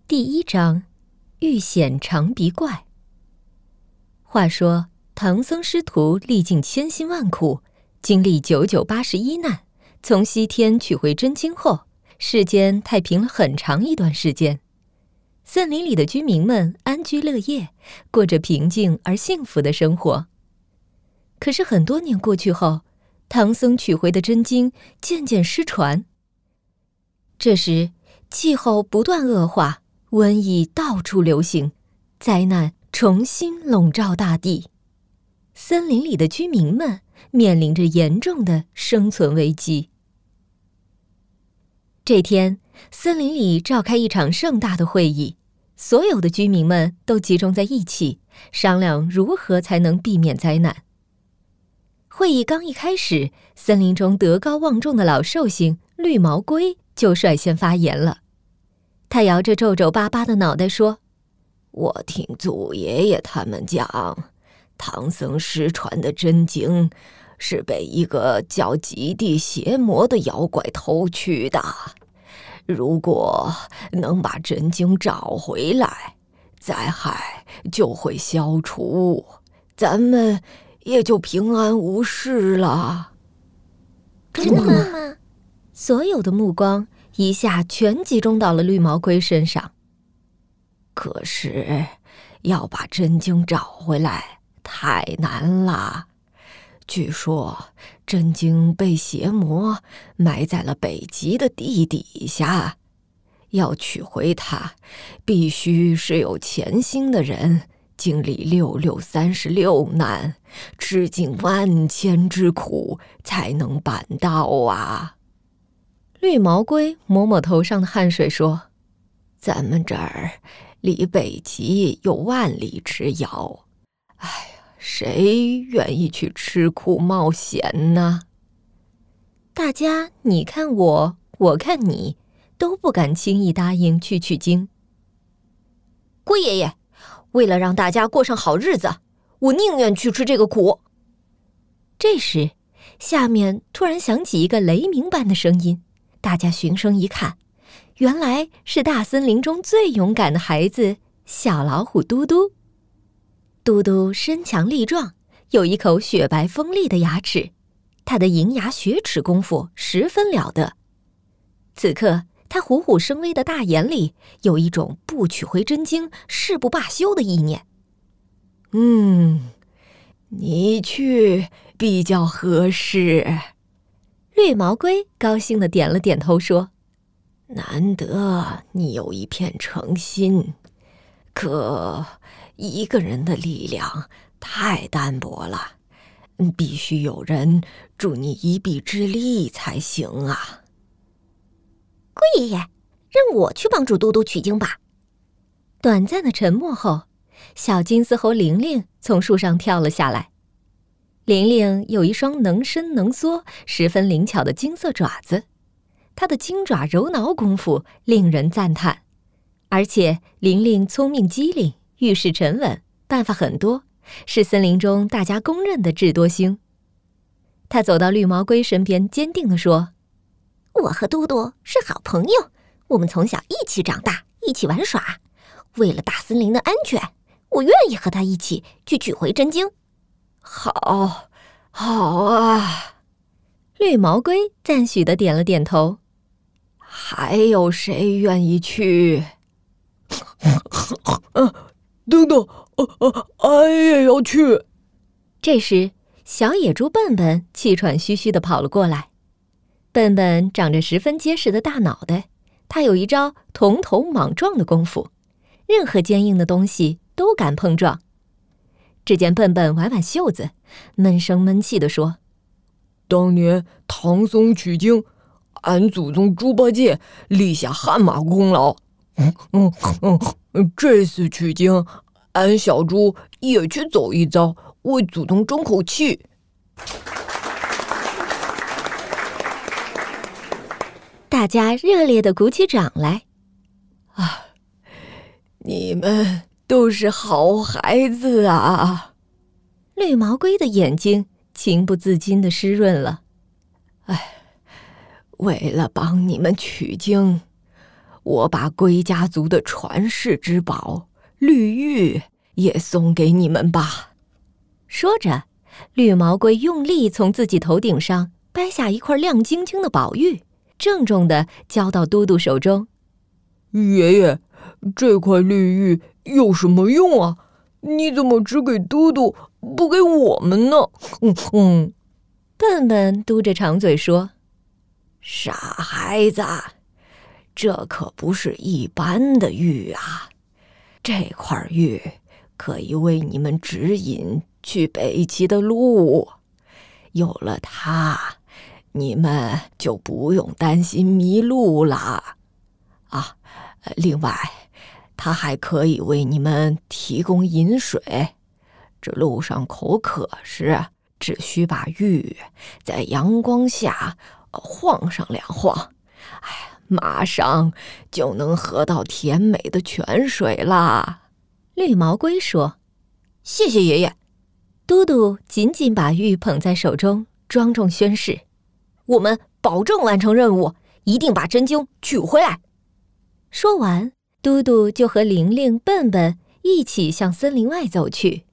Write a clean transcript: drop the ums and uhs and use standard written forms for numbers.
第1章，遇险长鼻怪。话说，唐僧师徒历尽千辛万苦，经历981难，从西天取回真经后，世间太平了很长一段时间。森林里的居民们安居乐业，过着平静而幸福的生活。可是很多年过去后，唐僧取回的真经渐渐失传。这时，气候不断恶化，瘟疫到处流行，灾难重新笼罩大地。森林里的居民们面临着严重的生存危机。这天，森林里召开一场盛大的会议，所有的居民们都集中在一起，商量如何才能避免灾难。会议刚一开始，森林中德高望重的老寿星绿毛龟就率先发言了。他摇着皱皱巴巴的脑袋说：“ 我听祖爷爷他们讲，唐僧失传的真经是被一个叫极地邪魔的妖怪偷去的。如果能把真经找回来，灾害就会消除，咱们也就平安无事了。” 真的吗？所有的目光一下全集中到了绿毛龟身上。 可是要把真经找回来太难了，据说真经被邪魔埋在了北极的地底下，要取回它，必须是有潜心的人经历6636难，吃尽万千之苦才能办到啊。 绿毛龟抹抹头上的汗水说：“ 咱们这儿离北极有万里之遥，哎呀，谁愿意去吃苦冒险呢？” 大家你看我，我看你，都不敢轻易答应去取经。 龟爷爷，为了让大家过上好日子，我宁愿去吃这个苦。 这时，下面突然响起一个雷鸣般的声音，大家循声一看，原来是大森林中最勇敢的孩子小老虎嘟嘟。嘟嘟身强力壮，有一口雪白锋利的牙齿，他的银牙雪齿功夫十分了得。此刻他虎虎生威的大眼里有一种不取回真经誓不罢休的意念。 你去比较合适。 绿毛龟高兴地点了点头说：“ 难得你有一片诚心，可一个人的力量太单薄了，必须有人助你一臂之力才行啊。” 龟爷爷，让我去帮助嘟嘟取经吧。 短暂的沉默后，小金丝猴玲玲从树上跳了下来。玲玲有一双能伸能缩、十分灵巧的金色爪子，她的金爪揉挠功夫令人赞叹。而且玲玲聪明机灵，遇事沉稳，办法很多，是森林中大家公认的智多星。她走到绿毛龟身边，坚定地说：“ 我和嘟嘟是好朋友，我们从小一起长大，一起玩耍。为了大森林的安全，我愿意和他一起去取回真经。” 好啊！ 绿毛龟赞许地点了点头。 还有谁愿意去？ 等等，俺也要去。 这时，小野猪笨笨气喘吁吁地跑了过来。笨笨长着十分结实的大脑袋，他有一招铜头莽撞的功夫，任何坚硬的东西都敢碰撞。只见笨笨挽挽袖子，闷声闷气地说：“ 当年唐僧取经，俺祖宗猪八戒立下汗马功劳。这次取经，俺小猪也去走一遭，为祖宗争口气。” 大家热烈地鼓起掌来。 你们都是好孩子啊！ 绿毛龟的眼睛情不自禁地湿润了。 为了帮你们取经， 我把龟家族的传世之宝绿玉也送给你们吧。” 说着，绿毛龟用力从自己头顶上掰下一块亮晶晶的宝玉，郑重地交到嘟嘟手中。 “爷爷，这块绿玉有什么用啊？你怎么只给嘟嘟，不给我们呢？” 笨笨嘟着长嘴说：“ 傻孩子，这可不是一般的玉啊！这块玉可以为你们指引去北极的路，有了它，你们就不用担心迷路了。另外，它还可以为你们提供饮水。这路上口渴时，只需把玉在阳光下晃上2晃，马上就能喝到甜美的泉水啦。” 绿毛龟说：“ 谢谢爷爷。” 嘟嘟紧紧把玉捧在手中，庄重宣誓：“ 我们保证完成任务，一定把真经取回来。” 说完，嘟嘟就和玲玲、笨笨一起向森林外走去。